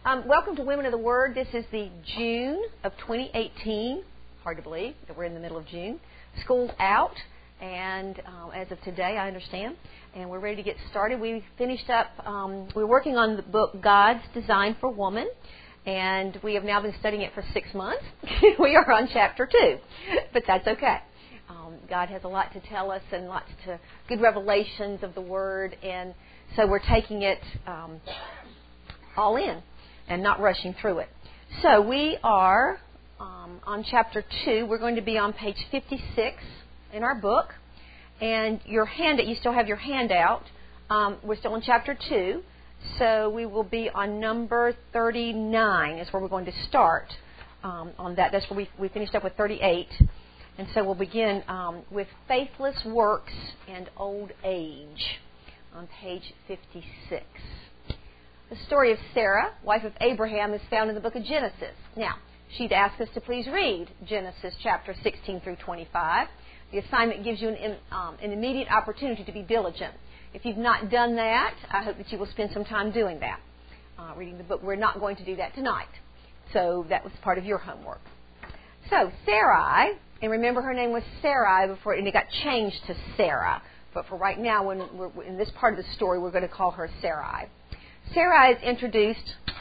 Welcome to Women of the Word. This is the June of 2018. Hard to believe that we're in the middle of June. School's out, and as of today, I understand, and we're ready to get started. We finished up, we're working on the book God's Design for Woman, and we have now been studying it for 6 months. We are on chapter 2, but that's okay. God has a lot to tell us and lots of good revelations of the Word, and so we're taking it all in and not rushing through it. So we are on chapter 2. We're going to be on page 56 in our book. And your handout, you still have your handout. We're still in chapter 2. So we will be on number 39 is where we're going to start on that. That's where we finished up with 38. And so we'll begin with faithless works and old age on page 56. The story of Sarah, wife of Abraham, is found in the book of Genesis. Now, she'd asked us to please read Genesis chapter 16 through 25. The assignment gives you an immediate opportunity to be diligent. If you've not done that, I hope that you will spend some time doing that, reading the book. We're not going to do that tonight. So that was part of your homework. So Sarai, and remember her name was Sarai before, and it got changed to Sarah. But for right now, when we're in this part of the story, we're going to call her Sarai. Sarai is introduced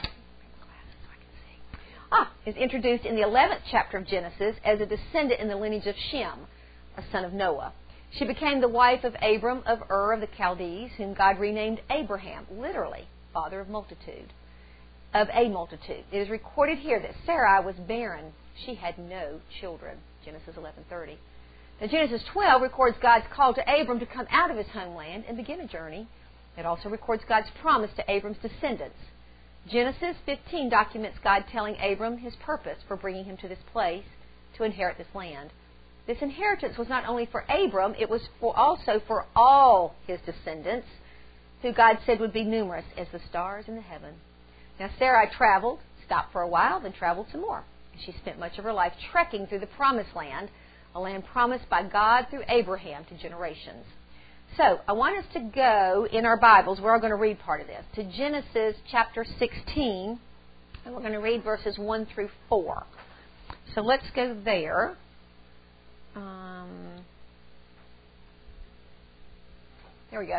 in the 11th chapter of Genesis as a descendant in the lineage of Shem, a son of Noah. She became the wife of Abram of Ur of the Chaldees, whom God renamed Abraham, literally, father of a multitude. It is recorded here that Sarai was barren. She had no children, Genesis 11:30. Now, Genesis 12 records God's call to Abram to come out of his homeland and begin a journey. It also records God's promise to Abram's descendants. Genesis 15 documents God telling Abram his purpose for bringing him to this place to inherit this land. This inheritance was not only for Abram, it was also for all his descendants, who God said would be numerous as the stars in the heaven. Now, Sarai traveled, stopped for a while, then traveled some more. She spent much of her life trekking through the promised land, a land promised by God through Abraham to generations. So, I want us to go in our Bibles, we're all going to read part of this, to Genesis chapter 16, and we're going to read verses 1 through 4. So let's go there. There we go.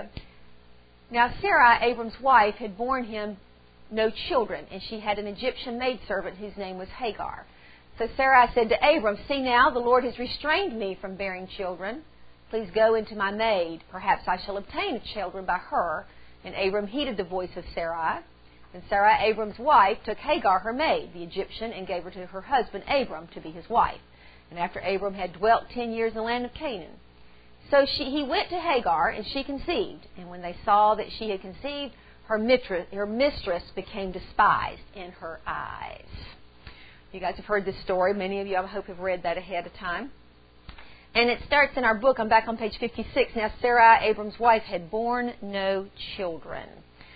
Now, Sarai, Abram's wife, had borne him no children, and she had an Egyptian maidservant whose name was Hagar. So Sarai said to Abram, "See now, the Lord has restrained me from bearing children. Please go into my maid. Perhaps I shall obtain children by her." And Abram heeded the voice of Sarai. And Sarai, Abram's wife, took Hagar, her maid, the Egyptian, and gave her to her husband Abram to be his wife. And after Abram had dwelt 10 years in the land of Canaan. So he went to Hagar, and she conceived. And when they saw that she had conceived, her mistress became despised in her eyes. You guys have heard this story. Many of you, I hope, have read that ahead of time. And it starts in our book. I'm back on page 56. Now, Sarai, Abram's wife, had borne no children.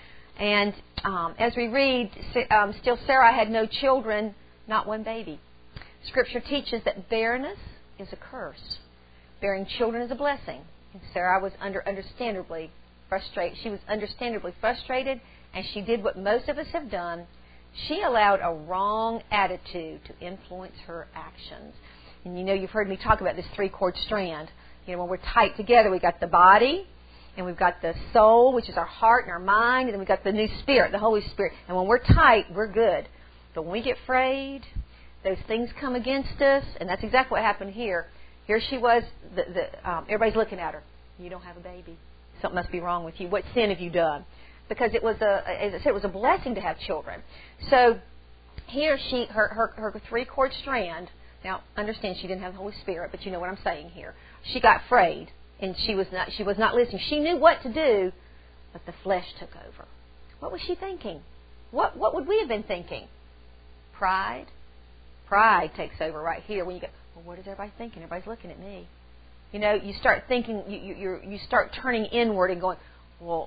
And as we read, still Sarai had no children, not one baby. Scripture teaches that barrenness is a curse. Bearing children is a blessing. And Sarai was understandably frustrated. She was understandably frustrated, and she did what most of us have done. She allowed a wrong attitude to influence her actions. And you know, you've heard me talk about this 3-chord strand. You know, when we're tight together, we've got the body, and we've got the soul, which is our heart and our mind, and then we've got the new spirit, the Holy Spirit. And when we're tight, we're good. But when we get frayed, those things come against us, and that's exactly what happened here. Here she was, everybody's looking at her. You don't have a baby. Something must be wrong with you. What sin have you done? Because it was as I said, it was a blessing to have children. So here her 3-chord strand. Now, understand she didn't have the Holy Spirit, but you know what I'm saying here. She got frayed, and she was not listening. She knew what to do, but the flesh took over. What was she thinking? What would we have been thinking? Pride. Pride takes over right here when you go, well, what is everybody thinking? Everybody's looking at me. You know, you start thinking, you start turning inward and going, well,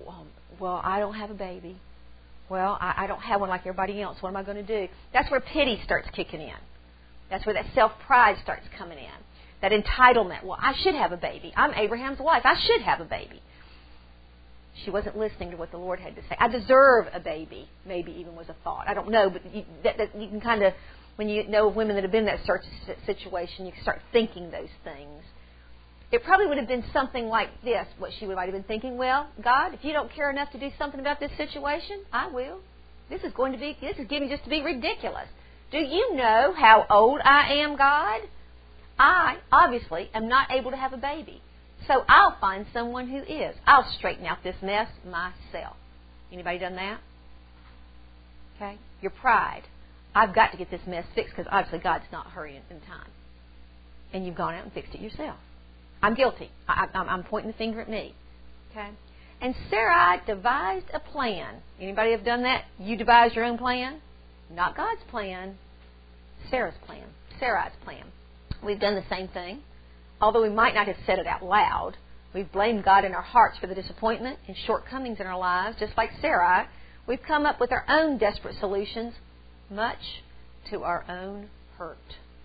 I don't have a baby. Well, I don't have one like everybody else. What am I going to do? That's where pity starts kicking in. That's where that self-pride starts coming in. That entitlement. Well, I should have a baby. I'm Abraham's wife. I should have a baby. She wasn't listening to what the Lord had to say. I deserve a baby, maybe even was a thought. I don't know, but you can kind of, when you know women that have been in that situation, you can start thinking those things. It probably would have been something like this, what she might have been thinking. Well, God, if you don't care enough to do something about this situation, I will. This is getting just to be ridiculous. Do you know how old I am, God? I, obviously, am not able to have a baby. So I'll find someone who is. I'll straighten out this mess myself. Anybody done that? Okay? Your pride. I've got to get this mess fixed because obviously God's not hurrying in time. And you've gone out and fixed it yourself. I'm guilty. I'm pointing the finger at me. Okay? And Sarai devised a plan. Anybody have done that? You devised your own plan? Not God's plan. Sarai's plan. We've done the same thing. Although we might not have said it out loud, we've blamed God in our hearts for the disappointment and shortcomings in our lives. Just like Sarai, we've come up with our own desperate solutions, much to our own hurt.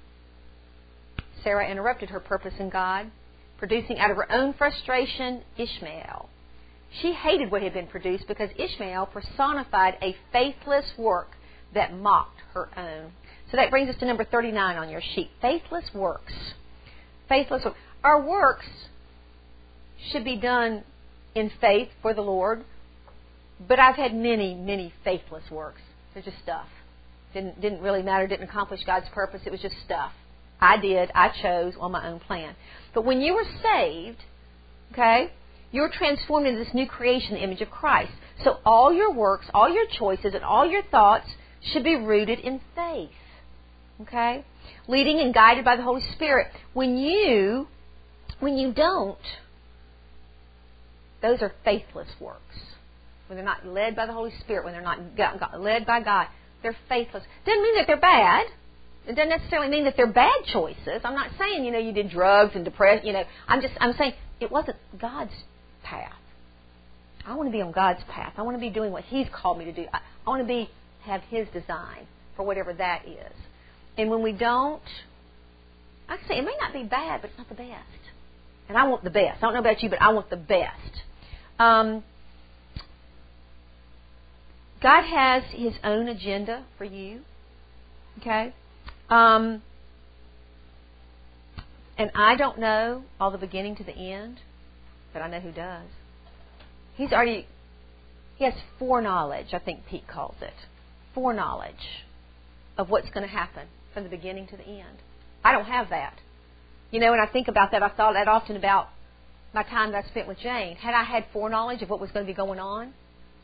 Sarah interrupted her purpose in God, producing out of her own frustration Ishmael. She hated what had been produced because Ishmael personified a faithless work that mocked her own. So that brings us to number 39 on your sheet. Faithless works. Faithless works. Our works should be done in faith for the Lord, but I've had many, many faithless works. They're just stuff. Didn't really matter, didn't accomplish God's purpose. It was just stuff. I chose on my own plan. But when you were saved, okay, you're transformed into this new creation, the image of Christ. So all your works, all your choices, and all your thoughts should be rooted in faith. Okay? Leading and guided by the Holy Spirit. When you don't, those are faithless works. When they're not led by the Holy Spirit, when they're not led by God, they're faithless. Doesn't mean that they're bad. It doesn't necessarily mean that they're bad choices. I'm not saying, you did drugs and depressed, I'm saying it wasn't God's path. I want to be on God's path. I want to be doing what He's called me to do. I want to have His design for whatever that is. And when we don't, I say it may not be bad, but it's not the best. And I want the best. I don't know about you, but I want the best. God has His own agenda for you. Okay? And I don't know all the beginning to the end, but I know who does. He has foreknowledge, I think Pete calls it. Foreknowledge of what's going to happen from the beginning to the end. I don't have that. When I think about that, I thought that often about my time that I spent with Jane. Had I had foreknowledge of what was going to be going on,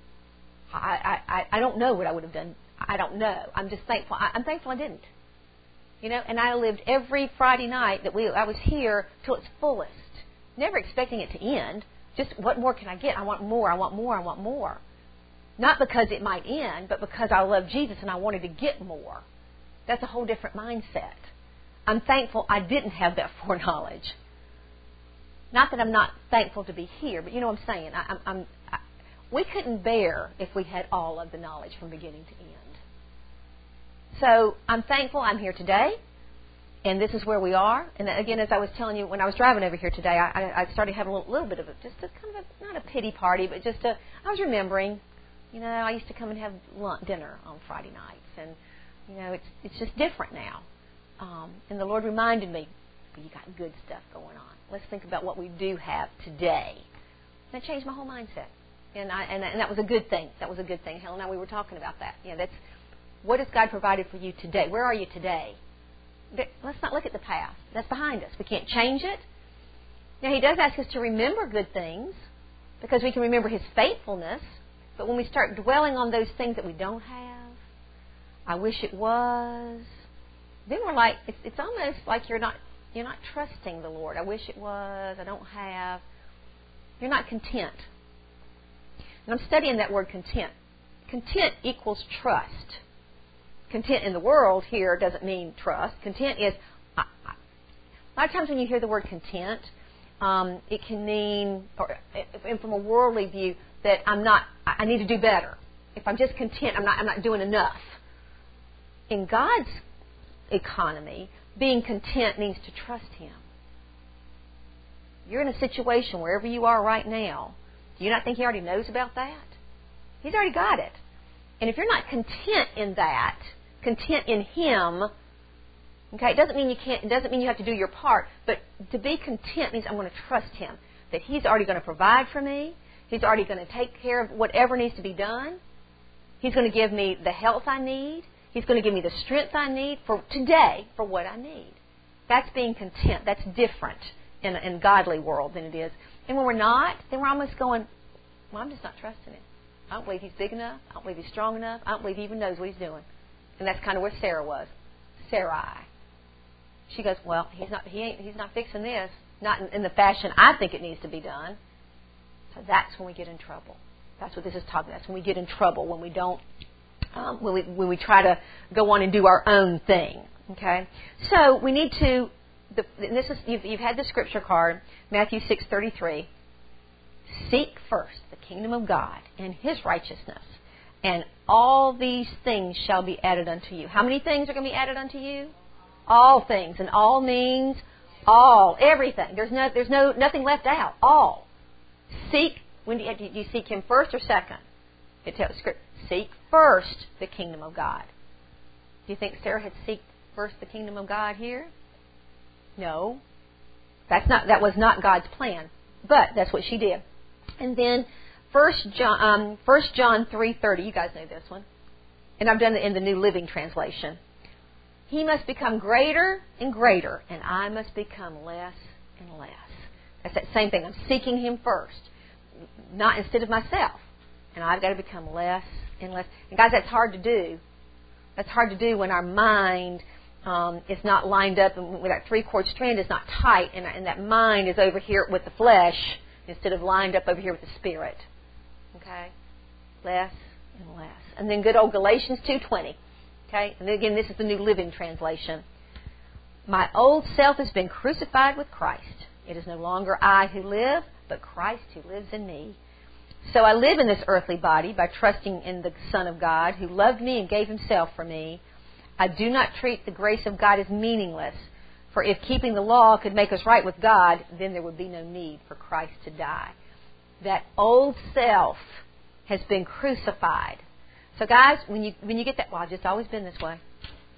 I don't know what I would have done. I don't know. I'm just thankful. I'm thankful I didn't. And I lived every Friday night that I was here till its fullest. Never expecting it to end. Just, what more can I get? I want more, I want more, I want more. Not because it might end, but because I love Jesus and I wanted to get more. That's a whole different mindset. I'm thankful I didn't have that foreknowledge. Not that I'm not thankful to be here, but you know what I'm saying. We couldn't bear if we had all of the knowledge from beginning to end. So I'm thankful I'm here today, and this is where we are. And again, as I was telling you, when I was driving over here today, I started having a little bit of not a pity party, but I was remembering, I used to come and have dinner on Friday nights, and it's just different now. And the Lord reminded me, you got good stuff going on. Let's think about what we do have today. That changed my whole mindset, and that was a good thing. That was a good thing. Helen and I, we were talking about that. That's what has God provided for you today. Where are you today? Let's not look at the past. That's behind us. We can't change it. Now, He does ask us to remember good things because we can remember His faithfulness. But when we start dwelling on those things that we don't have, I wish it was, then we're like, it's almost like you're not trusting the Lord. I wish it was. I don't have. You're not content. And I'm studying that word content. Content equals trust. Content in the world here doesn't mean trust. Content is, a lot of times when you hear the word content, it can mean, and from a worldly view, that I need to do better. If I'm just content, I'm not doing enough. In God's economy, being content means to trust Him. You're in a situation wherever you are right now, Do you not think He already knows about that? He's already got it. And if you're not content in that, content in Him, okay, it doesn't mean you have to do your part, but to be content means I'm going to trust Him, that He's already going to provide for me. He's already going to take care of whatever needs to be done. He's going to give me the health I need. He's going to give me the strength I need for today, for what I need. That's being content. That's different in a godly world than it is. And when we're not, then we're almost going, well, I'm just not trusting Him. I don't believe He's big enough. I don't believe He's strong enough. I don't believe He even knows what He's doing. And that's kind of where Sarah was. Sarai. She goes, well, he's not fixing this, not in the fashion I think it needs to be done. So that's when we get in trouble. That's what this is talking about. That's when we get in trouble, when we don't, when we try to go on and do our own thing. Okay, so we need to. This is you've had the scripture card, Matthew 6:33. Seek first the kingdom of God and His righteousness, and all these things shall be added unto you. How many things are going to be added unto you? All things, and all means all, everything. There's nothing left out. All. Seek. When do you seek Him first or second? It tells Scripture. Seek first the kingdom of God. Do you think Sarah had seeked first the kingdom of God here? No. That was not God's plan. But that's what she did. And then 1 John 3:30. You guys know this one. And I've done it in the New Living Translation. He must become greater and greater, and I must become less and less. That's that same thing. I'm seeking Him first, not instead of myself. And I've got to become less and less. And guys, that's hard to do. That's hard to do when our mind is not lined up, and when that three-chord strand is not tight, and that mind is over here with the flesh instead of lined up over here with the Spirit. Okay? Less and less. And then good old Galatians 2:20. Okay? And again, this is the New Living Translation. My old self has been crucified with Christ. It is no longer I who live, but Christ who lives in me. So I live in this earthly body by trusting in the Son of God who loved me and gave Himself for me. I do not treat the grace of God as meaningless, for if keeping the law could make us right with God, then there would be no need for Christ to die. That old self has been crucified. So guys, when you get that, well, I've just always been this way.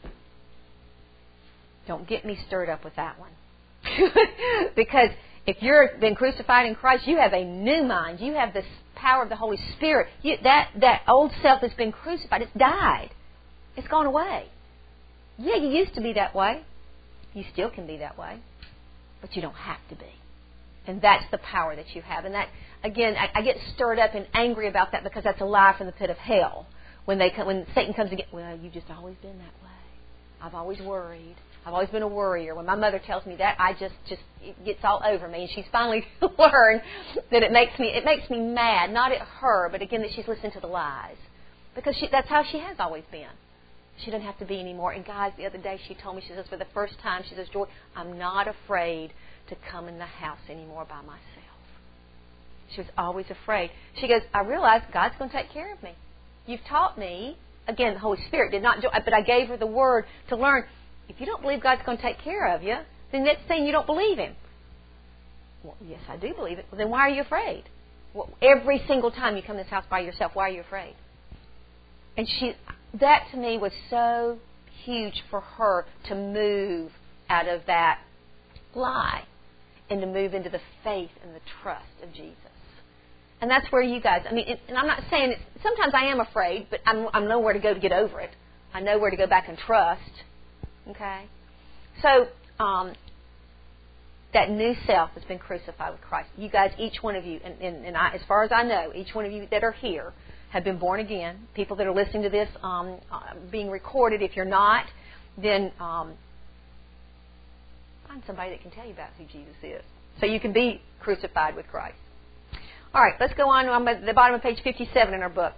Don't get me stirred up with that one. Because if you've been crucified in Christ, you have a new mind. You have the power of the Holy Spirit. That old self has been crucified. It's died. It's gone away. Yeah, you used to be that way. You still can be that way. But you don't have to be. And that's the power that you have. And that, again, I get stirred up and angry about that because that's a lie from the pit of hell. When Satan comes again, well, you've just always been that way. I've always worried. I've always been a worrier. When my mother tells me that, it gets all over me. And she's finally learned that it makes me mad, not at her, but again that she's listened to the lies. Because that's how she has always been. She doesn't have to be anymore. And guys, the other day she told me, she says, for the first time, she says, Joy, I'm not afraid to come in the house anymore by myself. She was always afraid. She goes, I realize God's going to take care of me. You've taught me, again, the Holy Spirit did not, but I gave her the word to learn. If you don't believe God's going to take care of you, then that's saying you don't believe Him. Well, yes, I do believe it. Well, then why are you afraid? Well, every single time you come to this house by yourself, why are you afraid? And that to me was so huge for her to move out of that lie and to move into the faith and the trust of Jesus. And that's where you guys, and I'm not saying sometimes I am afraid, but I know where to go to get over it. I know where to go back and trust. Okay? So, that new self has been crucified with Christ. You guys, each one of you, and I, as far as I know, each one of you that are here have been born again. People that are listening to this being recorded, if you're not, then find somebody that can tell you about who Jesus is. So you can be crucified with Christ. All right, let's go on. I'm at the bottom of page 57 in our book.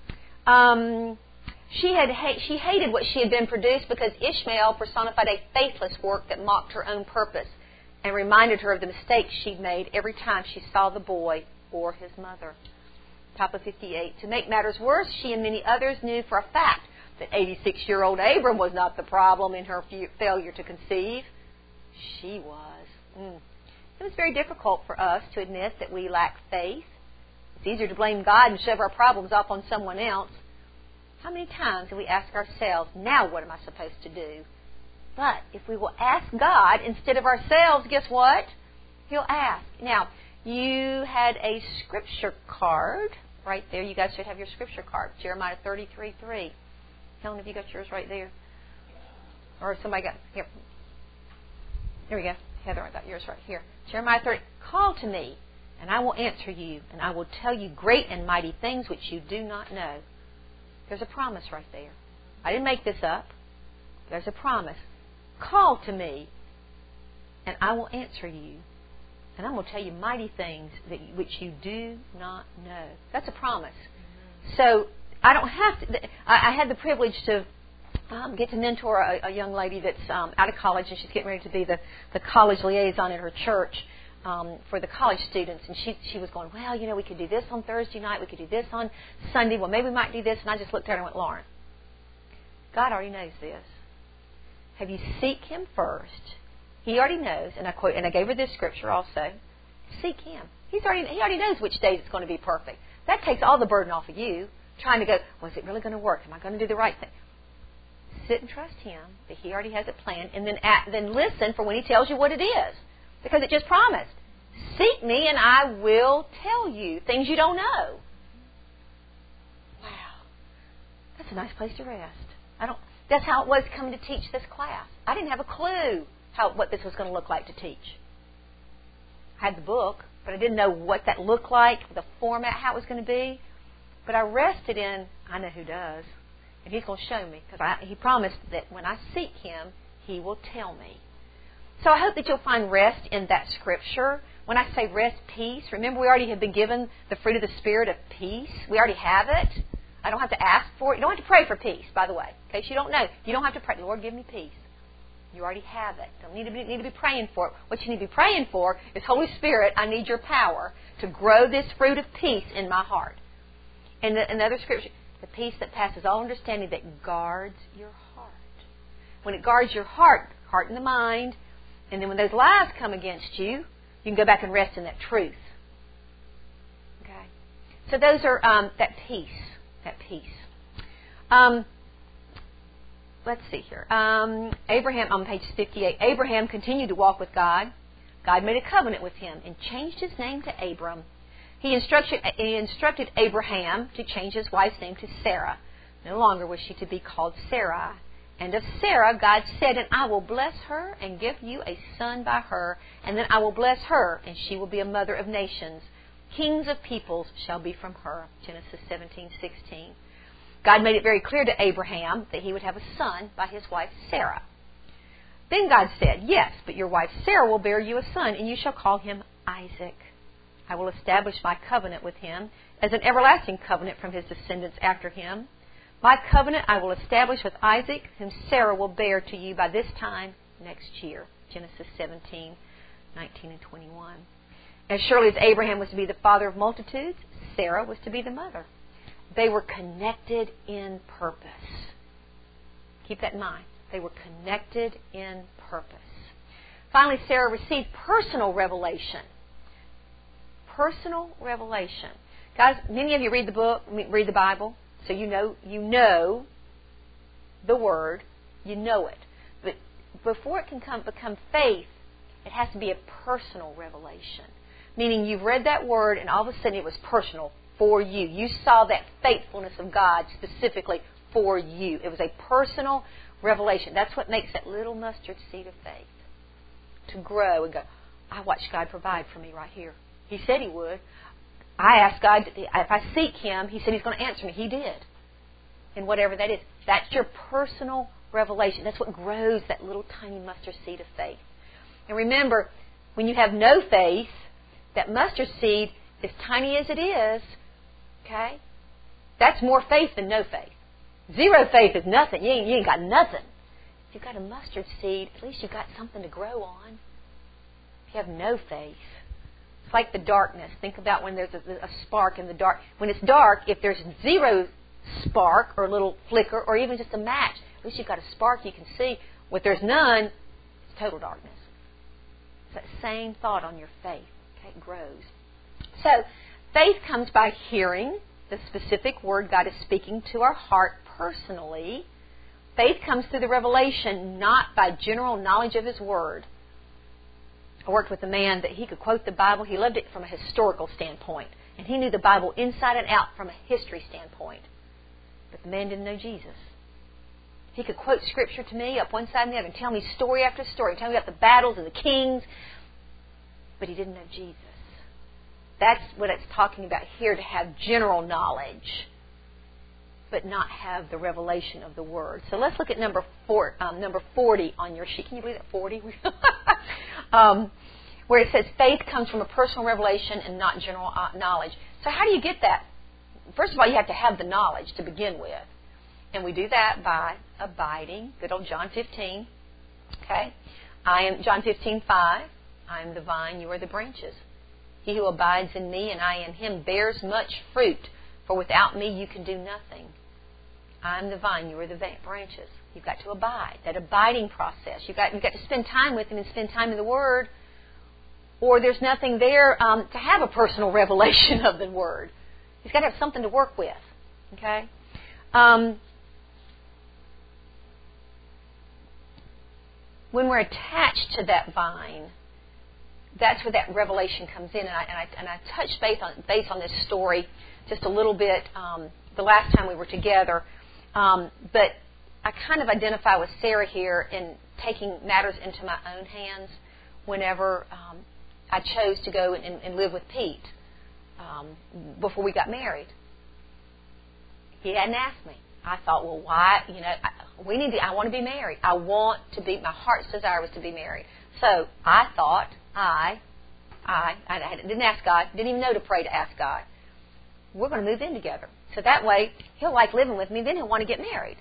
She hated what she had been produced because Ishmael personified a faithless work that mocked her own purpose and reminded her of the mistakes she'd made every time she saw the boy or his mother. Top of 58. To make matters worse, she and many others knew for a fact that 86-year-old Abram was not the problem in her failure to conceive. She was. It was very difficult for us to admit that we lack faith, It's easier to blame God and shove our problems off on someone else. How many times do we ask ourselves, now what am I supposed to do? But if we will ask God instead of ourselves, guess what? He'll ask. Now, you had a scripture card right there. You guys should have your scripture card. Jeremiah 33:3. Helen, have you got yours right there? Or somebody got here. Here we go. Heather, I got yours right here. Jeremiah 30. Call to me, and I will answer you, and I will tell you great and mighty things which you do not know. There's a promise right there. I didn't make this up. There's a promise. Call to me, and I will answer you, and I'm going to tell you mighty things which you do not know. That's a promise. So I don't have to. I had the privilege to get to mentor a young lady that's out of college, and she's getting ready to be the college liaison at her church for the college students. And she was going, well, you know, we could do this on Thursday night. We could do this on Sunday. Well, maybe we might do this. And I just looked at her and went, Lauren, God already knows this. Have you seek Him first? He already knows. And I gave her this scripture also. Seek Him. He already knows which days it's going to be perfect. That takes all the burden off of you, trying to go, well, is it really going to work? Am I going to do the right thing? Sit and trust Him that He already has it planned, and then listen for when He tells you what it is. Because it just promised. Seek me and I will tell you things you don't know. Wow. That's a nice place to rest. That's how it was coming to teach this class. I didn't have a clue what this was going to look like to teach. I had the book, but I didn't know what that looked like, the format, how it was going to be. But I rested in, I know who does. And He's going to show me. Because He promised that when I seek Him, He will tell me. So I hope that you'll find rest in that scripture. When I say rest, peace, remember we already have been given the fruit of the Spirit of peace. We already have it. I don't have to ask for it. You don't have to pray for peace, by the way. In case you don't know. You don't have to pray, Lord, give me peace. You already have it. Don't need to be praying for it. What you need to be praying for is, Holy Spirit, I need your power to grow this fruit of peace in my heart. And another scripture, the peace that passes all understanding that guards your heart. When it guards your heart and the mind, and then when those lies come against you, you can go back and rest in that truth. Okay? So those are that peace. That peace. Let's see here. Abraham, on page 58, Abraham continued to walk with God. God made a covenant with him and changed his name to Abram. He instructed Abraham to change his wife's name to Sarah. No longer was she to be called Sarai. And of Sarah, God said, and I will bless her and give you a son by her, and then I will bless her, and she will be a mother of nations. Kings of peoples shall be from her. Genesis 17:16. God made it very clear to Abraham that he would have a son by his wife Sarah. Then God said, yes, but your wife Sarah will bear you a son, and you shall call him Isaac. I will establish my covenant with him as an everlasting covenant from his descendants after him. My covenant I will establish with Isaac, whom Sarah will bear to you by this time next year. Genesis 17:19 and 21. As surely as Abraham was to be the father of multitudes, Sarah was to be the mother. They were connected in purpose. Keep that in mind. They were connected in purpose. Finally, Sarah received personal revelation. Personal revelation. Guys, many of you read the Bible, so you know the Word, you know it. But before it can become faith, it has to be a personal revelation. Meaning you've read that Word and all of a sudden it was personal for you. You saw that faithfulness of God specifically for you. It was a personal revelation. That's what makes that little mustard seed of faith to grow and go, I watched God provide for me right here. He said He would. I asked God, if I seek Him, He said He's going to answer me. He did. And whatever that is, that's your personal revelation. That's what grows that little tiny mustard seed of faith. And remember, when you have no faith, that mustard seed, as tiny as it is, okay, that's more faith than no faith. Zero faith is nothing. You ain't got nothing. If you've got a mustard seed, at least you've got something to grow on. If you have no faith, it's like the darkness. Think about when there's a spark in the dark. When it's dark, if there's zero spark or a little flicker or even just a match, at least you've got a spark you can see. If there's none, it's total darkness. It's that same thought on your faith. Okay, it grows. So Faith comes by hearing the specific word God is speaking to our heart personally. Faith comes through the revelation, not by general knowledge of His Word. I worked with a man that he could quote the Bible. He loved it from a historical standpoint. And he knew the Bible inside and out from a history standpoint. But the man didn't know Jesus. He could quote Scripture to me up one side and the other and tell me story after story, tell me about the battles and the kings. But he didn't know Jesus. That's what it's talking about here, to have general knowledge, but not have the revelation of the Word. So let's look at number 40 on your sheet. Can you believe that? 40? Where it says faith comes from a personal revelation and not general knowledge. So how do you get that? First of all, you have to have the knowledge to begin with. And we do that by abiding. Good old John 15. Okay? John 15:5. I am the vine, you are the branches. He who abides in me and I in him bears much fruit, for without me you can do nothing. I am the vine, you are the branches. You've got to abide. That abiding process. You've got to spend time with Him and spend time in the Word, or there's nothing there to have a personal revelation of the Word. He's got to have something to work with. Okay? When we're attached to that vine, that's where that revelation comes in. And I touched base on this story just a little bit the last time we were together. But I kind of identify with Sarah here in taking matters into my own hands whenever I chose to go and live with Pete before we got married. He hadn't asked me. I thought, well, why? I want to be married. My heart's desire was to be married. So I thought, I didn't ask God, didn't even know to pray to ask God. We're going to move in together. So that way, He'll like living with me, then He'll want to get married.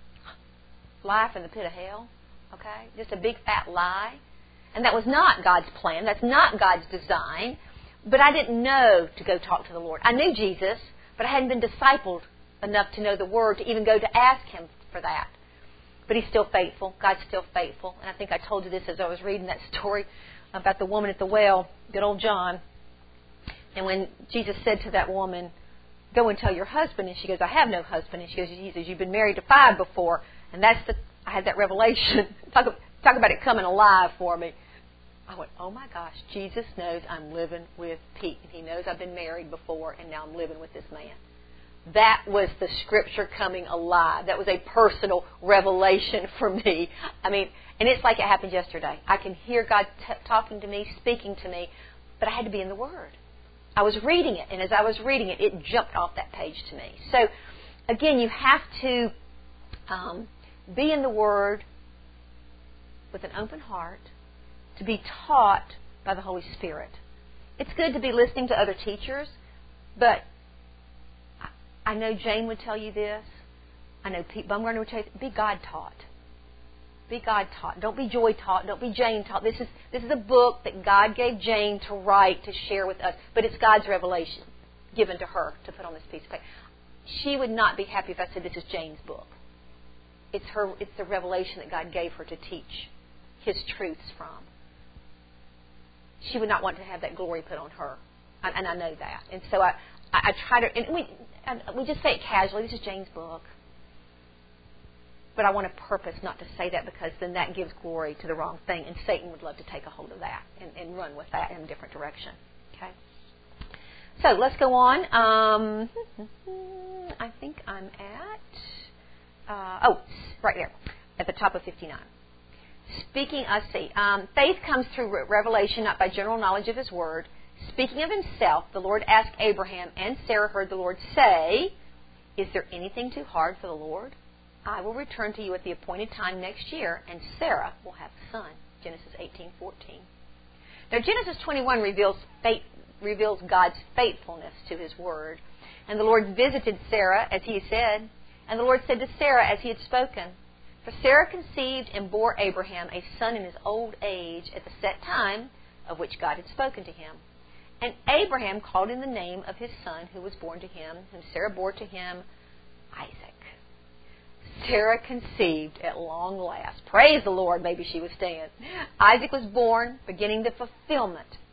Lie from the pit of hell, okay? Just a big fat lie. And that was not God's plan. That's not God's design. But I didn't know to go talk to the Lord. I knew Jesus, but I hadn't been discipled enough to know the Word to even go to ask Him for that. But He's still faithful. God's still faithful. And I think I told you this as I was reading that story about the woman at the well, good old John. And when Jesus said to that woman, go and tell your husband. And she goes, I have no husband. And he says, you've been married to 5 before. And I had that revelation. Talk about it coming alive for me. I went, oh my gosh, Jesus knows I'm living with Pete. And He knows I've been married before, and now I'm living with this man. That was the Scripture coming alive. That was a personal revelation for me. I mean, and it's like it happened yesterday. I can hear God talking to me, speaking to me, but I had to be in the Word. I was reading it, and as I was reading it, it jumped off that page to me. So, again, you have to be in the Word with an open heart, to be taught by the Holy Spirit. It's good to be listening to other teachers, but I know Jane would tell you this. I know Pete Bumgarner would tell you this. Be God-taught. Be God-taught. Don't be Joy-taught. Don't be Jane-taught. This is a book that God gave Jane to write, to share with us. But it's God's revelation given to her to put on this piece of paper. She would not be happy if I said this is Jane's book. It's the revelation that God gave her to teach His truths from. She would not want to have that glory put on her. And I know that. And so I try to... And we just say it casually. This is Jane's book. But I want a purpose not to say that, because then that gives glory to the wrong thing. And Satan would love to take a hold of that and run with that in a different direction. Okay? So let's go on. I think I'm at... right there. At the top of 59. Speaking, let's see. Faith comes through revelation, not by general knowledge of His Word. Speaking of Himself, the Lord asked Abraham, and Sarah heard the Lord say, is there anything too hard for the Lord? I will return to you at the appointed time next year, and Sarah will have a son. Genesis 18:14. Now, Genesis 21 reveals God's faithfulness to His Word. And the Lord visited Sarah, as He said, and the Lord said to Sarah as He had spoken. For Sarah conceived and bore Abraham a son in his old age at the set time of which God had spoken to him. And Abraham called in the name of his son who was born to him, whom Sarah bore to him, Isaac. Sarah conceived at long last. Praise the Lord, maybe she was saying. Isaac was born, beginning the fulfillment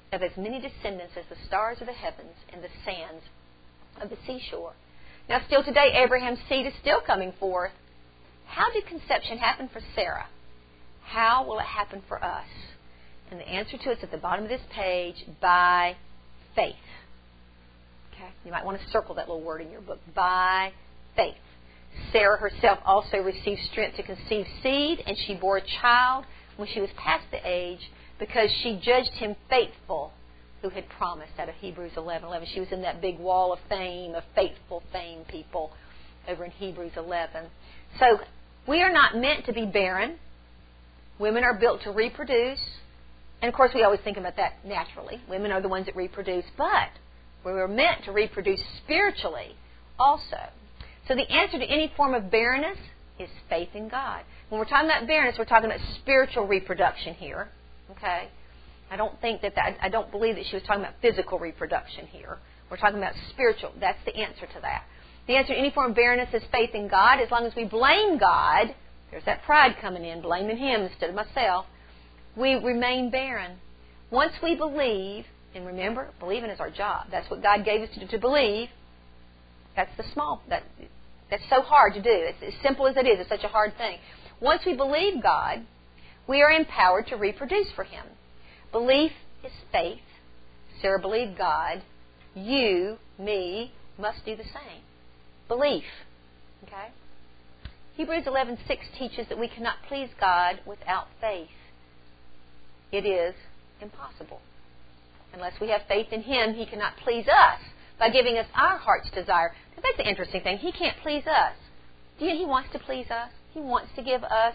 of as many descendants as the stars of the heavens and the sands of the seashore. Now, still today, Abraham's seed is still coming forth. How did conception happen for Sarah? How will it happen for us? And the answer to it is at the bottom of this page, by faith. Okay? You might want to circle that little word in your book. By faith. Sarah herself also received strength to conceive seed, and she bore a child when she was past the age, because she judged him faithful who had promised, out of Hebrews 11:11. She was in that big wall of fame, of faithful fame people over in Hebrews 11. So we are not meant to be barren. Women are built to reproduce. And, of course, we always think about that naturally. Women are the ones that reproduce. But we were meant to reproduce spiritually also. So the answer to any form of barrenness is faith in God. When we're talking about barrenness, we're talking about spiritual reproduction here. Okay? I don't believe that she was talking about physical reproduction here. We're talking about spiritual. That's the answer to that. The answer to any form of barrenness is faith in God. As long as we blame God, there's that pride coming in, blaming Him instead of myself, we remain barren. Once we believe, and remember, believing is our job. That's what God gave us to believe. That's that's so hard to do. It's as simple as it is. It's such a hard thing. Once we believe God, we are empowered to reproduce for Him. Belief is faith. Sarah believed God. You, me, must do the same. Belief. Okay? Hebrews 11:6 teaches that we cannot please God without faith. It is impossible. Unless we have faith in Him, He cannot please us by giving us our heart's desire. Now, that's the interesting thing. He can't please us. Do you know He wants to please us? He wants to give us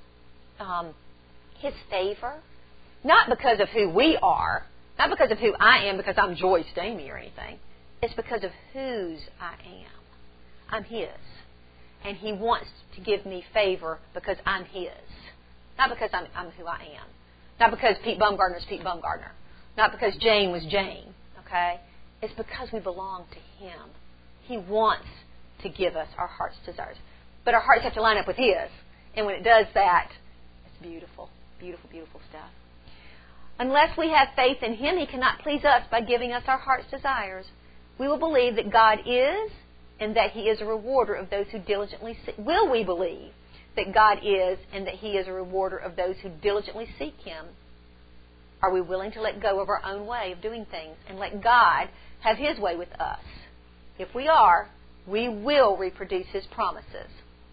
His favor. Not because of who we are. Not because of who I am, because I'm Joyce Damey or anything. It's because of whose I am. I'm His. And He wants to give me favor because I'm His. Not because I'm who I am. Not because Pete Bumgardner is Pete Bumgardner. Not because Jane was Jane. Okay? It's because we belong to Him. He wants to give us our heart's desires. But our hearts have to line up with His. And when it does that, it's beautiful. Beautiful, beautiful stuff. Unless we have faith in Him, He cannot please us by giving us our heart's desires. We will believe that God is, and that He is a rewarder of those who diligently seek. Will we believe that God is, and that He is a rewarder of those who diligently seek Him? Are we willing to let go of our own way of doing things and let God have His way with us? If we are, we will reproduce His promises.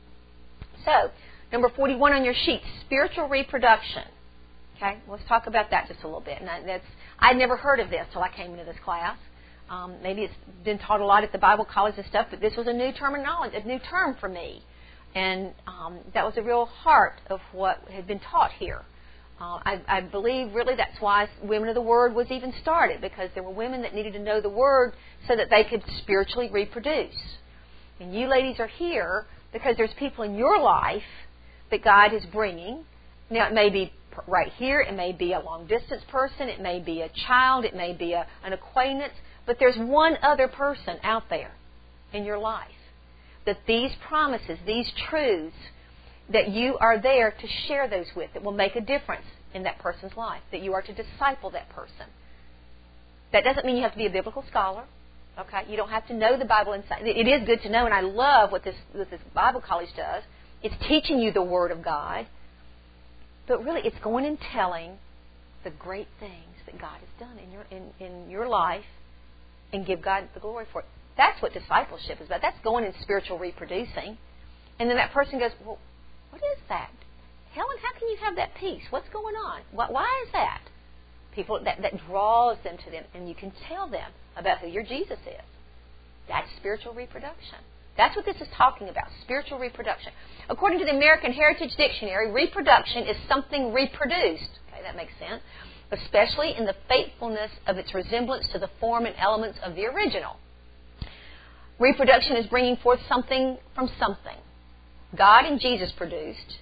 So, number 41 on your sheet, spiritual reproduction. Okay, let's talk about that just a little bit. And I'd never heard of this till I came into this class. Maybe it's been taught a lot at the Bible college and stuff, but this was a new terminology, a new term for me. And that was the real heart of what had been taught here. I believe really that's why Women of the Word was even started, because there were women that needed to know the Word so that they could spiritually reproduce. And you ladies are here because there's people in your life that God is bringing. Now, it may be right here. It may be a long-distance person. It may be a child. It may be an acquaintance. But there's one other person out there in your life that these promises, these truths, that you are there to share those with, that will make a difference in that person's life, that you are to disciple that person. That doesn't mean you have to be a biblical scholar. Okay? You don't have to know the Bible inside. It is good to know, and I love what this Bible college does. It's teaching you the Word of God. But really, it's going and telling the great things that God has done in your life and give God the glory for it. That's what discipleship is about. That's going and spiritual reproducing. And then that person goes, well, what is that? Helen, how can you have that peace? What's going on? Why is that? People, that draws them to them, and you can tell them about who your Jesus is. That's spiritual reproduction. That's what this is talking about, spiritual reproduction. According to the American Heritage Dictionary, reproduction is something reproduced. Okay, that makes sense. Especially in the faithfulness of its resemblance to the form and elements of the original. Reproduction is bringing forth something from something. God and Jesus produced.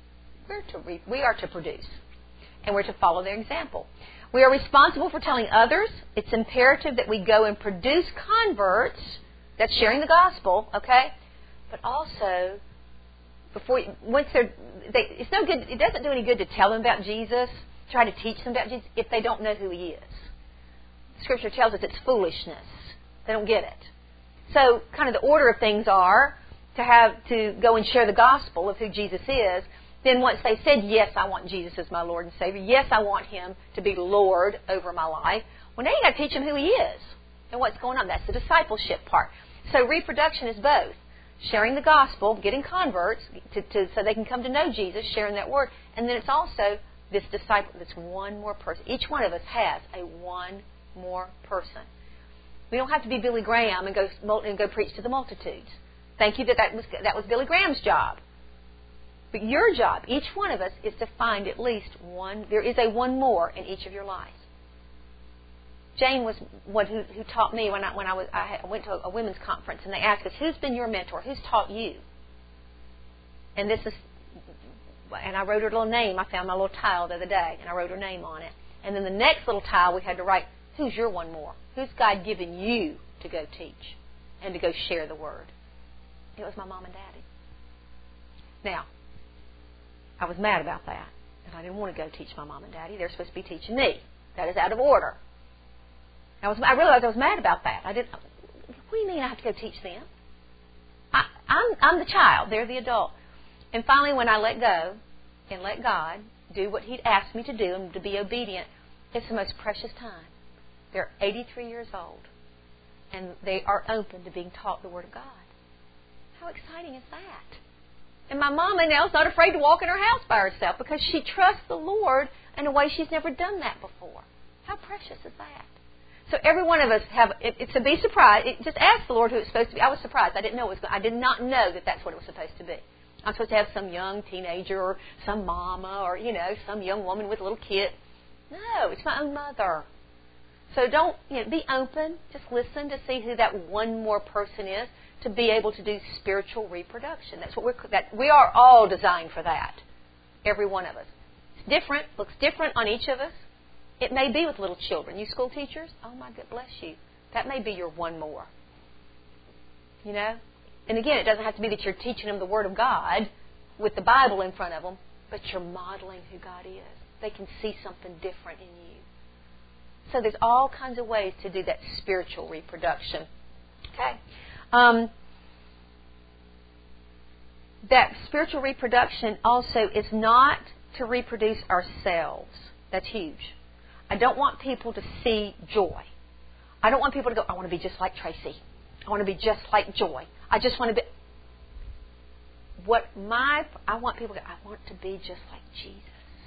We are to produce. And we're to follow their example. We are responsible for telling others. It's imperative that we go and produce converts. That's sharing the gospel, okay? But also, it's no good. It doesn't do any good to tell them about Jesus, try to teach them about Jesus if they don't know who He is. Scripture tells us it's foolishness. They don't get it. So kind of the order of things are to go and share the gospel of who Jesus is. Then once they said, yes, I want Jesus as my Lord and Savior. Yes, I want Him to be Lord over my life. Well, now you've got to teach them who He is and what's going on. That's the discipleship part. So reproduction is both. Sharing the gospel, getting converts so they can come to know Jesus, sharing that word. And then it's also this disciple, this one more person. Each one of us has a one more person. We don't have to be Billy Graham and go preach to the multitudes. Thank you that was Billy Graham's job. But your job, each one of us, is to find at least one. There is a one more in each of your lives. Jane was one who taught me when I went to a women's conference, and they asked us, "Who's been your mentor? Who's taught you?" And I wrote her little name. I found my little tile the other day, and I wrote her name on it. And then the next little tile we had to write, "Who's your one more? Who's God given you to go teach and to go share the word?" It was my mom and daddy. Now, I was mad about that, and I didn't want to go teach my mom and daddy. They're supposed to be teaching me. That is out of order. I realized I was mad about that. What do you mean I have to go teach them? I'm the child. They're the adult. And finally, when I let go and let God do what He'd asked me to do and to be obedient, it's the most precious time. They're 83 years old, and they are open to being taught the Word of God. How exciting is that? And my mama now is not afraid to walk in her house by herself because she trusts the Lord in a way she's never done that before. How precious is that? So every one of us it's to be surprised. Just ask the Lord who it's supposed to be. I was surprised. I did not know that that's what it was supposed to be. I'm supposed to have some young teenager or some mama or, some young woman with a little kid. No, it's my own mother. So don't be open. Just listen to see who that one more person is to be able to do spiritual reproduction. That's what we are all designed for that. Every one of us. It's different. Looks different on each of us. It may be with little children. You school teachers, oh my God, bless you. That may be your one more. And again, it doesn't have to be that you're teaching them the Word of God with the Bible in front of them, but you're modeling who God is. They can see something different in you. So there's all kinds of ways to do that spiritual reproduction. Okay? That spiritual reproduction also is not to reproduce ourselves. That's huge. I don't want people to see Joy. I don't want people to go, I want to be just like Tracy. I want to be just like Joy. I just want to be... I want people to go, I want to be just like Jesus.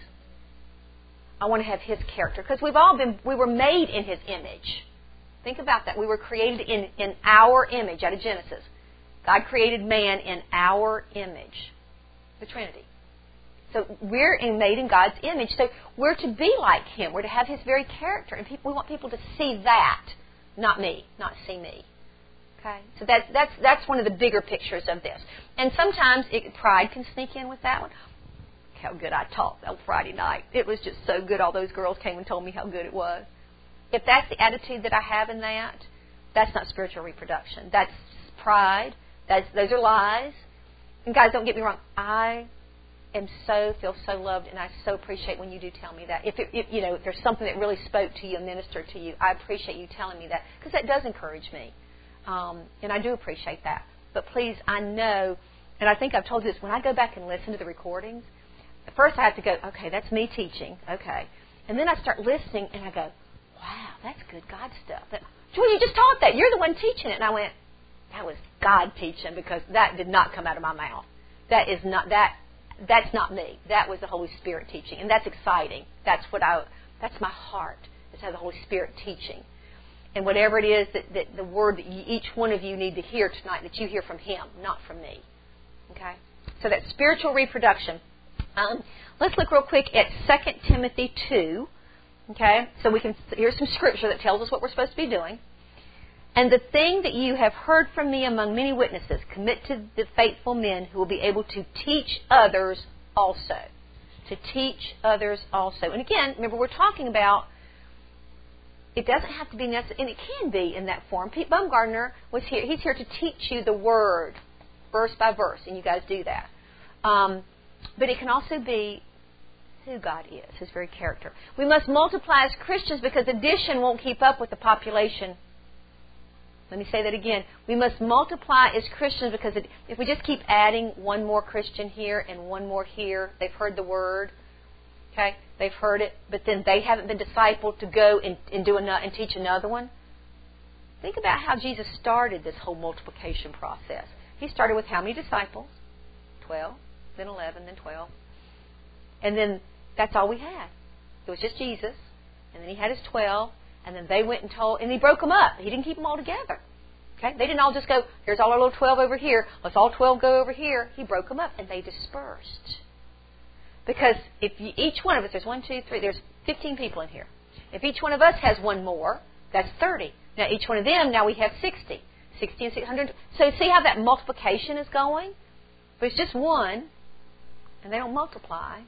I want to have His character. Because we were made in His image. Think about that. We were created in our image out of Genesis. God created man in our image. The Trinity. So we're made in God's image. So we're to be like Him. We're to have His very character. And we want people to see that, not me, not see me. Okay? So that's one of the bigger pictures of this. And sometimes pride can sneak in with that one. How good I taught that Friday night. It was just so good. All those girls came and told me how good it was. If that's the attitude that I have in that's not spiritual reproduction. That's pride. Those are lies. And guys, don't get me wrong. I feel so loved, and I so appreciate when you do tell me that. If there's something that really spoke to you and ministered to you, I appreciate you telling me that because that does encourage me, and I do appreciate that. But please, I know, and I think I've told you this, when I go back and listen to the recordings, at first I have to go, okay, that's me teaching, okay, and then I start listening and I go, wow, that's good God stuff. Joy, you just taught that. You're the one teaching it, and I went, that was God teaching because that did not come out of my mouth. That's not me. That was the Holy Spirit teaching. And that's exciting. That's my heart, is to have the Holy Spirit teaching. And whatever it is that the word that each one of you need to hear tonight, that you hear from Him, not from me. Okay? So that's spiritual reproduction. Let's look real quick at 2 Timothy 2. Okay? So here's some scripture that tells us what we're supposed to be doing. And the thing that you have heard from me among many witnesses, commit to the faithful men who will be able to teach others also. To teach others also. And again, remember we're talking about, it doesn't have to be necessary, and it can be in that form. Pete Baumgartner was here. He's here to teach you the Word, verse by verse, and you guys do that. But it can also be who God is, His very character. We must multiply as Christians because addition won't keep up with the population. Let me say that again. We must multiply as Christians because if we just keep adding one more Christian here and one more here, they've heard the Word, okay? They've heard it, but then they haven't been discipled to go and teach another one. Think about how Jesus started this whole multiplication process. He started with how many disciples? 12, then 11, then 12. And then that's all we had. It was just Jesus, and then He had His 12, and then they went and told, and He broke them up. He didn't keep them all together. Okay? They didn't all just go, here's all our little 12 over here, let's all 12 go over here. He broke them up, and they dispersed. Because if each one of us, there's 1, 2, 3, there's 15 people in here. If each one of us has one more, that's 30. Now each one of them, now we have 60. 60 and 600. So see how that multiplication is going? But it's just one, and they don't multiply,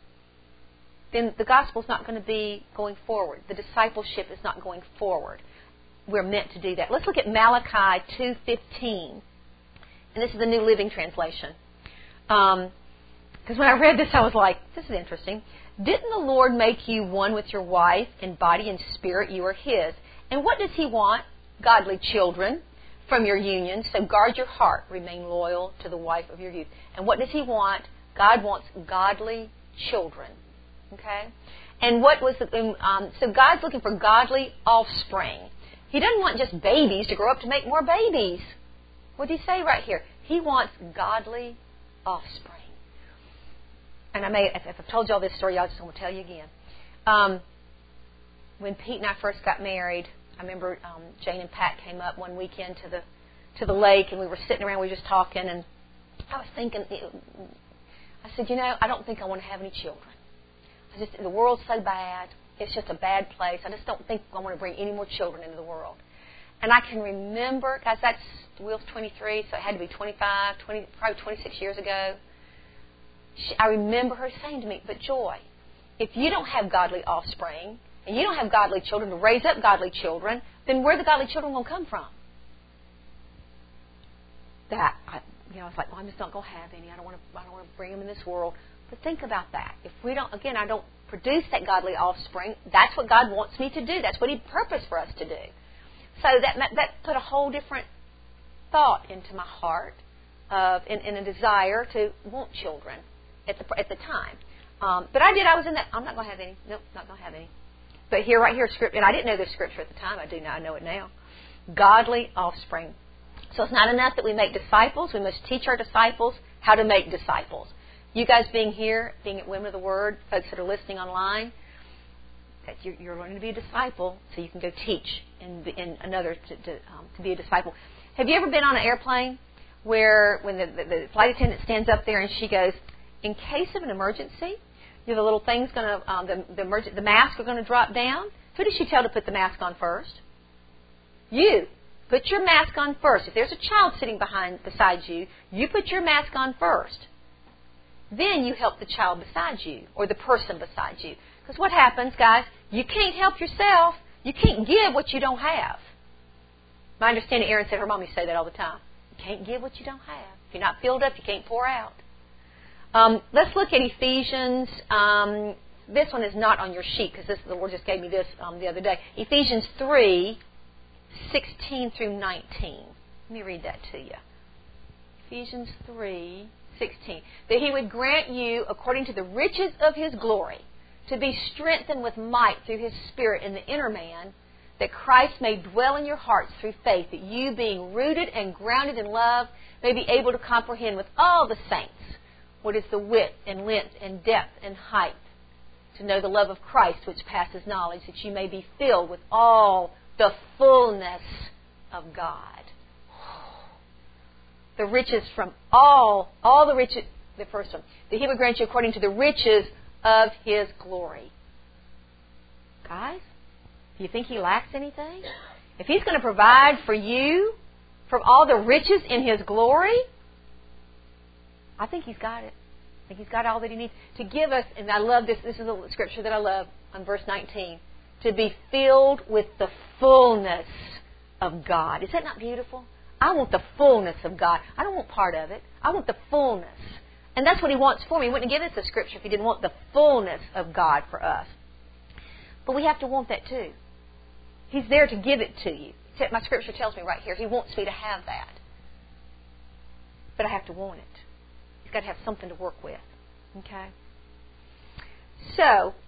then the gospel's not going to be going forward. The discipleship is not going forward. We're meant to do that. Let's look at Malachi 2:15. And this is the New Living Translation. Because when I read this, I was like, this is interesting. Didn't the Lord make you one with your wife? In body and spirit you are His. And what does He want? Godly children from your union. So guard your heart. Remain loyal to the wife of your youth. And what does He want? God wants godly children. Okay? And what was so God's looking for godly offspring. He doesn't want just babies to grow up to make more babies. What did He say right here? He wants godly offspring. And if I've told you all this story, I just want to tell you again. When Pete and I first got married, I remember Jane and Pat came up one weekend to the lake, and we were sitting around, we were just talking, and I was thinking, I said, I don't think I want to have any children. The world's so bad. It's just a bad place. I just don't think I want to bring any more children into the world. And I can remember, guys, Will's 23, so it had to be 25, probably 26 years ago. I remember her saying to me, but Joy, if you don't have godly offspring, and you don't have godly children to raise up godly children, then where are the godly children going to come from? I was like, well, I'm just not going to have any. I don't want to bring them in this world. But think about that. If we don't, again, I don't produce that godly offspring, that's what God wants me to do. That's what He purposed for us to do. So that put a whole different thought into my heart in a desire to want children at the time. But I did. I was in that. I'm not going to have any. Nope, not going to have any. But right here, scripture, and I didn't know this scripture at the time. I do now. I know it now. Godly offspring. So it's not enough that we make disciples. We must teach our disciples how to make disciples. You guys being here, being at Women of the Word, folks that are listening online, that you're learning to be a disciple, so you can go teach and another to be a disciple. Have you ever been on an airplane where when the flight attendant stands up there and she goes, in case of an emergency, the little thing's going to, the mask are going to drop down. Who does she tell to put the mask on first? You. Put your mask on first. If there's a child sitting beside you, you put your mask on first. Then you help the child beside you or the person beside you. Because what happens, guys, you can't help yourself. You can't give what you don't have. My understanding, Erin said her mom used to say that all the time. You can't give what you don't have. If you're not filled up, you can't pour out. Let's look at Ephesians. This one is not on your sheet because the Lord just gave me this the other day. Ephesians 3:16 through 19. Let me read that to you. Ephesians 3:16. That He would grant you, according to the riches of His glory, to be strengthened with might through His Spirit in the inner man, that Christ may dwell in your hearts through faith, that you, being rooted and grounded in love, may be able to comprehend with all the saints what is the width and length and depth and height, to know the love of Christ which passes knowledge, that you may be filled with all the fullness of God. The riches from all the riches, the first one, that He would grant you according to the riches of His glory. Guys, do you think He lacks anything? If He's going to provide for you from all the riches in His glory, I think He's got it. I think He's got all that He needs to give us. And I love this. This is a scripture that I love on verse 19. To be filled with the fullness of God. Is that not beautiful? I want the fullness of God. I don't want part of it. I want the fullness And that's what He wants for me. He wouldn't have given us the Scripture if He didn't want the fullness of God for us. But we have to want that too. He's there to give it to you. My Scripture tells me right here, He wants me to have that. But I have to want it. He's got to have something to work with. Okay? So,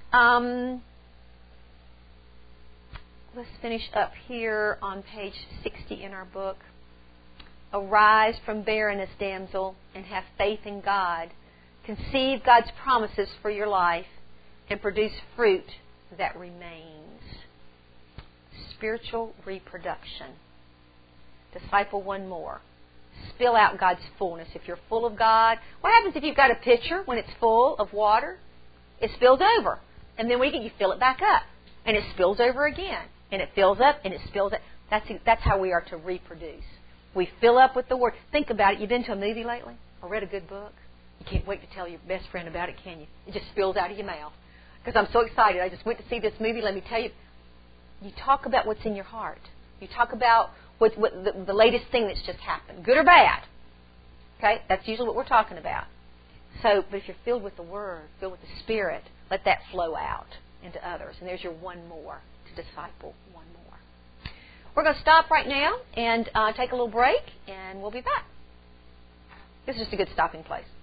let's finish up here on page 60 in our book. Arise from barrenness, damsel, and have faith in God. Conceive God's promises for your life and produce fruit that remains. Spiritual reproduction. Disciple one more. Spill out God's fullness. If you're full of God, what happens if you've got a pitcher when it's full of water? It spills over. And then you fill it back up. And it spills over again. And it fills up and it spills up. That's how we are to reproduce. We fill up with the Word. Think about it. You've been to a movie lately or read a good book? You can't wait to tell your best friend about it, can you? It just spills out of your mouth. Because I'm so excited. I just went to see this movie. Let me tell you. You talk about what's in your heart. You talk about what the latest thing that's just happened, good or bad. Okay? That's usually what we're talking about. So, but if you're filled with the Word, filled with the Spirit, let that flow out into others. And there's your one more to disciple one more. We're going to stop right now and take a little break, and we'll be back. This is just a good stopping place.